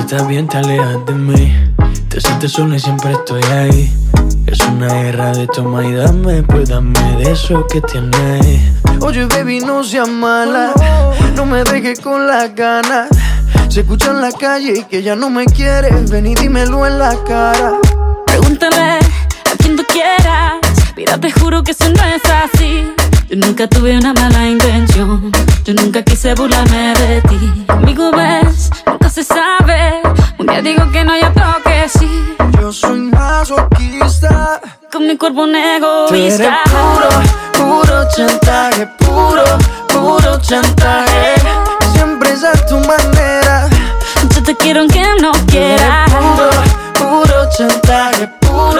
estás bien te alejas de mí. Te sientes sola y siempre estoy ahí. Es una guerra de toma y dame, pues dame de eso que tienes. Oye, baby, no seas mala, no me dejes con las ganas. Se escucha en la calle que ya no me quieres. Ven y dímelo en la cara. Pregúntale a quien tú quieras. Mira, te juro que eso no es así. Yo nunca tuve una mala intención. Yo nunca quise burlarme de ti. Conmigo ves, nunca se sabe. Un día digo que no, y otro que sí. Yo soy masoquista. Con mi cuerpo un Tú eres egoísta. puro chantaje. Puro chantaje. Siempre es a tu manera. Yo te quiero aunque no quieras. Puro chantaje.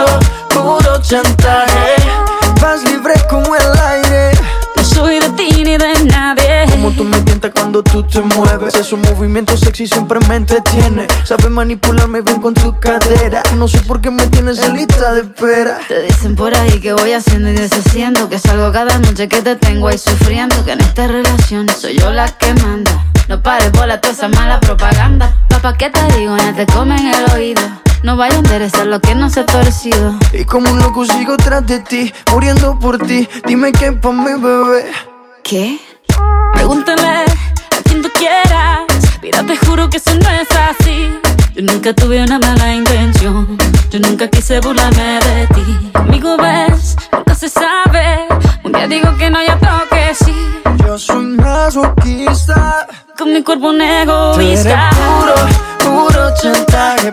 Puro chantaje. Vas libre como el aire. No soy de ti ni de nadie. Como tú me tientas cuando tú te mueves. Esos movimientos sexy siempre me entretiene. Sabes manipularme bien con tu cadera. No sé por qué me tienes en lista de espera. Te dicen por ahí que voy haciendo y deshaciendo, que salgo cada noche, que te tengo ahí sufriendo, que en esta relación soy yo la que manda. No pares bola toda esa mala propaganda. Papá, ¿qué te digo? Ya te comen el oído. No vaya a interesar lo que no se ha torcido. Y como un loco sigo tras de ti, muriendo por ti. Dime qué pa' mi bebé. ¿Qué? Pregúntale a quien tú quieras. Mira, te juro que eso no es así. Yo nunca tuve una mala intención. Yo nunca quise burlarme de ti. Conmigo ves, nunca se sabe. Un día digo que no, y otro que sí. Yo soy masoquista. Con mi cuerpo un Tú egoísta. eres puro chantaje.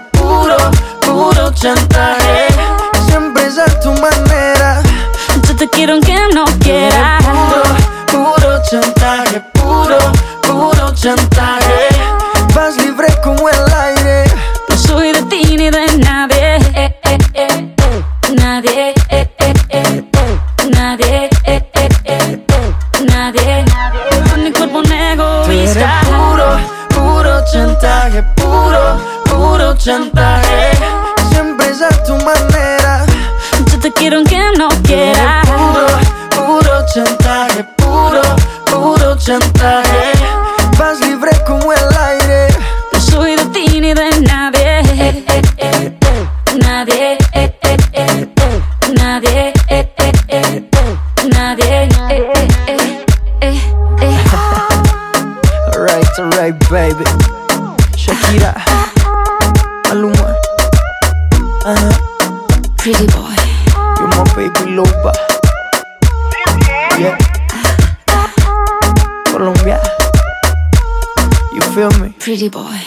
Puro chantaje. Siempre es a tu manera. Yo te quiero aunque no quieras. Puro chantaje. Puro chantaje. Vas libre como el aire. No soy de ti ni de nadie. Nadie. Nadie. Nadie. Con mi cuerpo un egoísta. Puro chantaje. Puro chantaje. Siempre es a tu manera. Yo te quiero aunque no quieras. Puro chantaje. Puro chantaje. Vas libre como el aire. No soy de ti ni de nadie. Nadie. Nadie. Nadie. Alright, baby. Shakira, Maluma, Pretty boy. you're my baby loba. Yeah, Colombia, you feel me? Pretty boy.